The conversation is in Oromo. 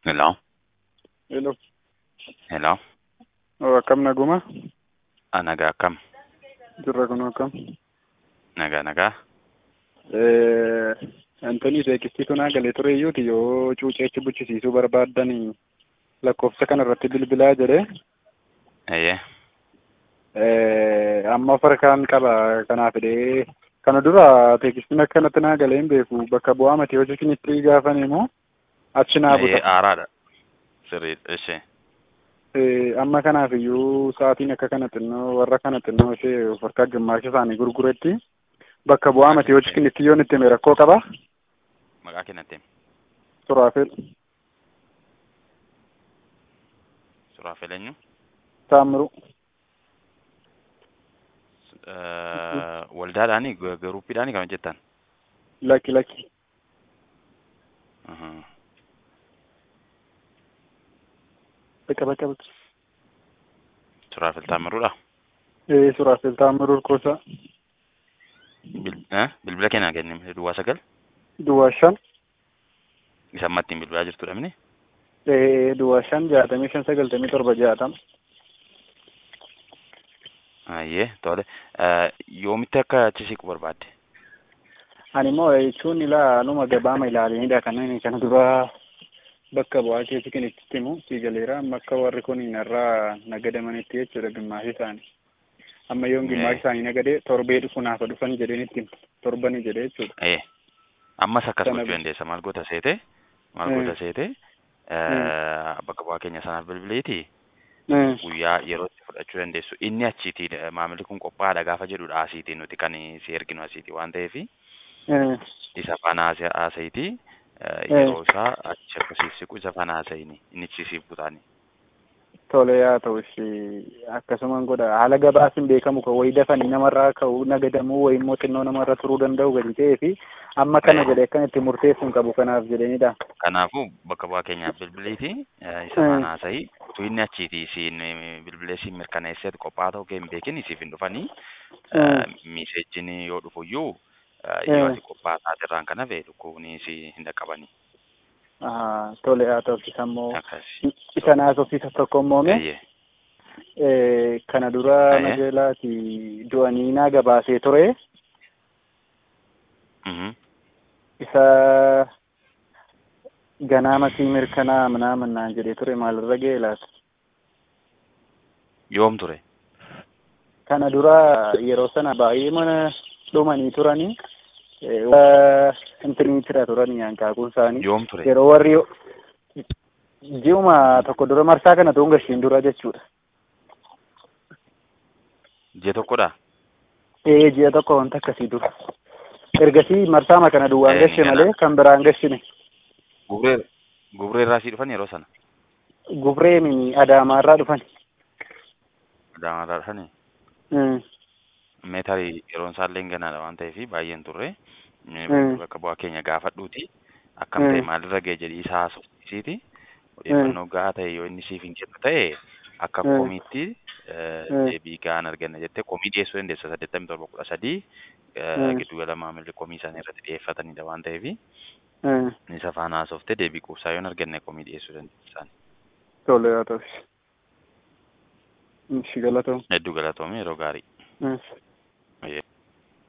Hello? Hello. Hello? Akkam naguma? Nagaa akkam? Jirra kun akkam? Nagaa. Antoni teekistiitu naa galee ture iyyuuti yoo cuuceechi buchisiisuu barbaaddanii lakkoofsa kana irratti bilbilaa jedhe. Eeyyee. Amma farkaan qaba kanaaf jedhee kana dura teekistiin akkanatti naa galee hin beeku bakka bu'aa mati hojii kinitti gaafan immoo achi naa buta. Aaraadha. Sirriidha. Ishee. Amma kanaaf iyyuu sa'aatiin akka kana xinnoo warra kana xinnoo ishee of harkaa gimmaasha isaanii gurguretti bakka bu'aa mati hojii kinitti yoo itti rakkoo qaba. Maqaa kennatti. Suraafel. Suraafel eenyu? Taammiru. Waldaadhaani garuuppiidhaani kan hojjettan? Lakki. Bakka. Suraafel Taammiruudha? Suraafel Taammiruu Kosaa. Bilbila kennaa kenni duwwaa 9? Duwwaa 5. Isa ammattiin bilbilaa jirtu dhabni? Duwwaa 5 65 97 60. Ayyee tole. Yoomitti akka achi siqu barbaadde? Ani immoo jechuun numa gabaama ilaalinidha kanneen kana dura bakka bu'aa keessi kan itti himu siigaleera amma akka warri kun irraa nagadamanitti jechuudha gimmaashii isaanii. Amma yoon gimmaashii isaanii nagadee torbee dhufu naafa dhufan jedheen itti torbani jedhee jechuudha. Ammas akkas gochuu dandeessa. Maal goota seete? Bakka bu'aa keenya sanaaf bilbileeti. Guyyaa yeroo itti fudhachuu dandeessu. Inni achiitiin maamilli kun qophaa'aadha gaafa jedhudha asiitiin nuti kan si erginu asiiti waan ta'eef isa faana haasa'iiti. Yeroo isaa achi akkasiif siqu isa faana haasa'ini inni siif butaani. Tole yaa ta'u akkasumaan godha haala gabaasin beekamu kan wayii dafanii namarraa ka'uu nagadamuu wayii immoo xinnoo namarra turuu danda'u gadi ta'ee fi amma kana jedhee akkan itti murteessuun qabu kanaaf jedhanidha. Kanaafuu bakka bu'aa keenyaaf bilbiliiti isa faana haasa'ii utuu inni achiiti isiin bilbilee siin mirkaneesseet qophaa ta'uu kee hin beekin isiif hin dhufanii miiseejjiin yoo dhufuyyuu yeroo ati qophaa taaterraan kana fee dhukkuubni si hin dhaqqabanii. Tole haa ta'u immoo isa naasofsiisa tokko immoo kana dura nageelaati du'anii naa gabaasee ture. Isa ganaama sii mirkanaa naan jedhee ture maalirra ga'e laata? Yoom ture? Kana dura yeroo sana baay'ee mana dhumanii turanii. Internetira turanii hanqaaquun isaanii. Yoom ture? Yeroo warri ji'uma tokko dura marsaa kana tuun gashiin dura jechuudha. Ji'a tokkodha? Ji'a tokko wanta akkasii dura. Ergasii marsaama kana duwwaan gashe malee kan biraan gashine. Gubree irraa sii dhufan yeroo sana? Gubree Adaamaarraa dhufan. Adaamaarraa dhufani? Meetarii yeroon isaallee ganaadha waan ta'eef baay'een turre. Bakka bu'aa keenya gaafadhuuti. Akkam ta'e maalirra ga'e jedhii isaa haasofsiisiiti. Odeeffannoo gahaa ta'e yoo inni siif hin kennu ta'e akka komiitti deebii gahaan arganna jettee komii dhiyeessuu dandeessa 8713 giddugala maamilli komii isaanii irratti dhiyeeffatanidha waan ta'eef isa faana haasoftee deebii quubsaa yoo hin arganne komii dhiyeessuu dandeessa. Tole haa ta'u. Galatoomi. Hedduu galatoomii yeroo gaarii.